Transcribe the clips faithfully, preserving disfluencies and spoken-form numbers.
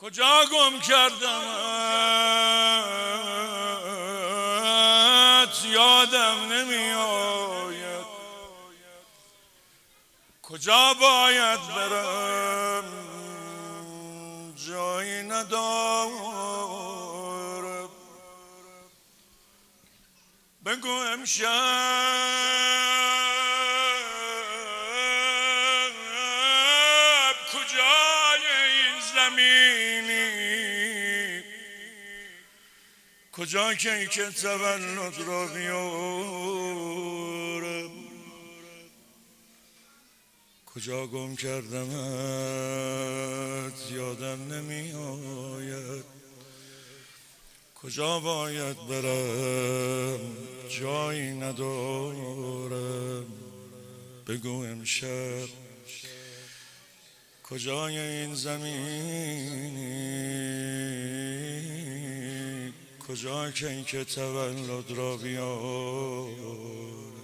کجا گم کردمت یادم نمیآید، کجا باید برم جایی ندارم. بگو امشب کجای این زمینی، کجا که که تولد را بیارم. کجا گم کردمت یادم نمی آید، کجا باید برم جایی ندارم. بگو امشب کجای این زمینی، کجا که که تولد را بیارم.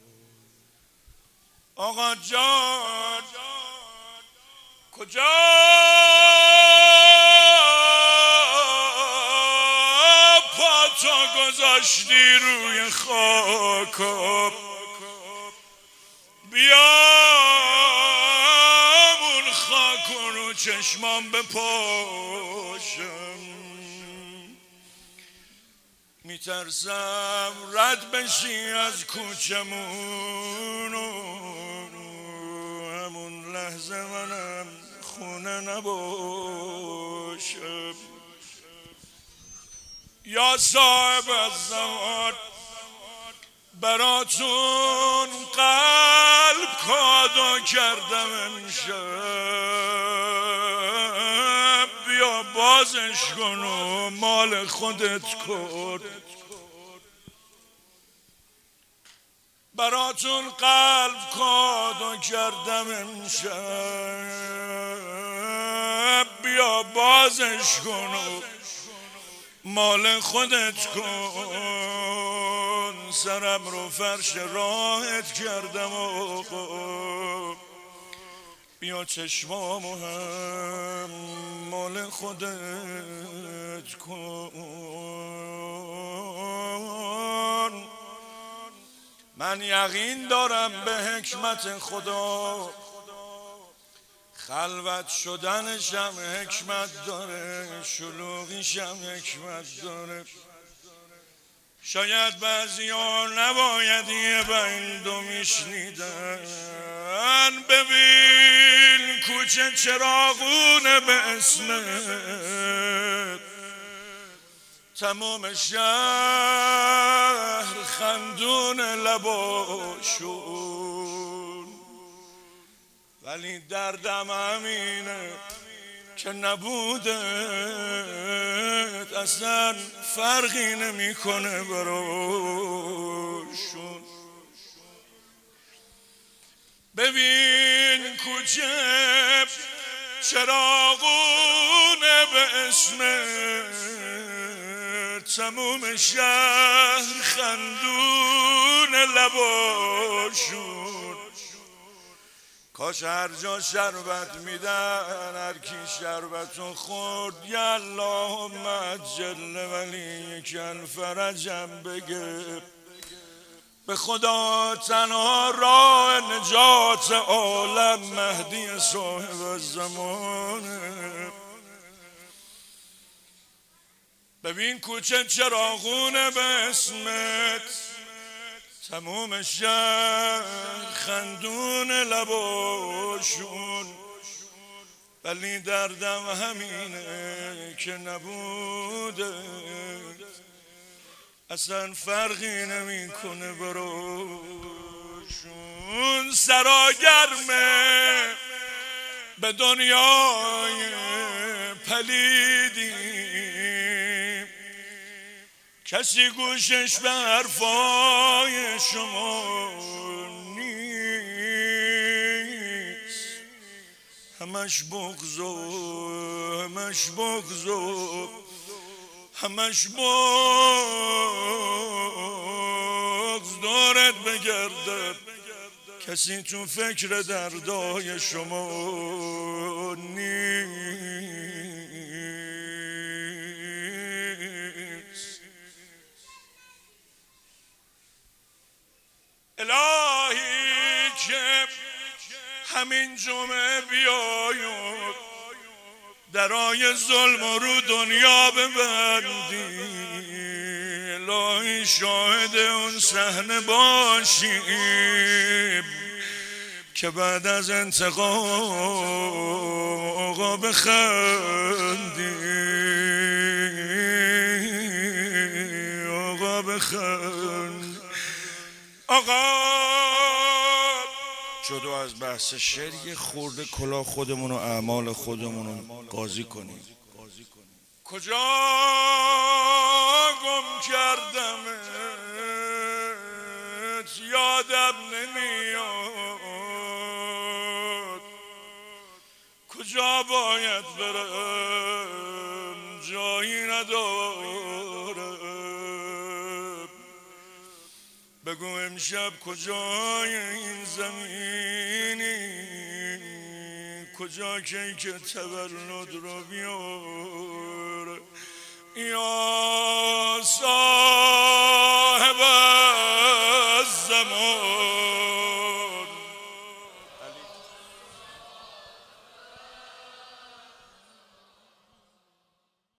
آقا جان کجا پا تو گذاشتی روی خاکم، بیامون خاک رو چشمام بپاشم. میترسم رد بشی از کوچمون و همون لحظه منم خونه نباشم. یا صاحب الزمان براتون قلب کادو کردم امشب، بیا بازش کن و مال خودت کن. براتون قلب کادو کردم امشب، بیا بازش کن و مال خودت کن. سرم رو فرش راحت کردم و بیا چشمامو هم مال خودت کن. من یقین دارم به حکمت خدا، خلوت شدنشم حکمت داره، شلوغیشم حکمت داره. شاید بعضی ها نباید یه بندو میشنیدن. ببین کوچه چراغونه به اسمت، تمام شهر خندون لباشون، ولی دردم همینه که نبودت اصلا فرقی نمیکنه براشون. ببین کوچه چراغونه به اسمت، تموم شهر خندون لباشون. کاش هر جا شربت میدن هر کی شربتو خورد یا اللهم عجل ولی کل فرجم بگه. به خدا تنها راه نجات عالم مهدی صاحب الزمانه. ببین کوچه چراغونه به اسمت، تموم شهر خندون لباشون، ولی دردم همینه که نبوده اصلا فرقی نمیکنه براشون. سراگرمه به دنیای پلیدیم، کسی گوشش به حرفای شما نیست. همش بغض و همش بغض و همش بغض دارد بگرده، کسی تو فکر دردای شما نیست. همین جمعه بیاید درای ظلم رو دنیا ببندی، الهی شاهد اون صحنه باشیم که بعد از انتقام آقا بخندی، آقا بخند. آقا جدا از بحث شعر یه خورده کلاه خودمون و اعمال خودمون رو قاضی کنیم. کجا گم کردمت یادم نمیاد، کجا باید برم جایی ندارم، بگو امشب کجای این زمینی، کجا که که تولد رو بیار یا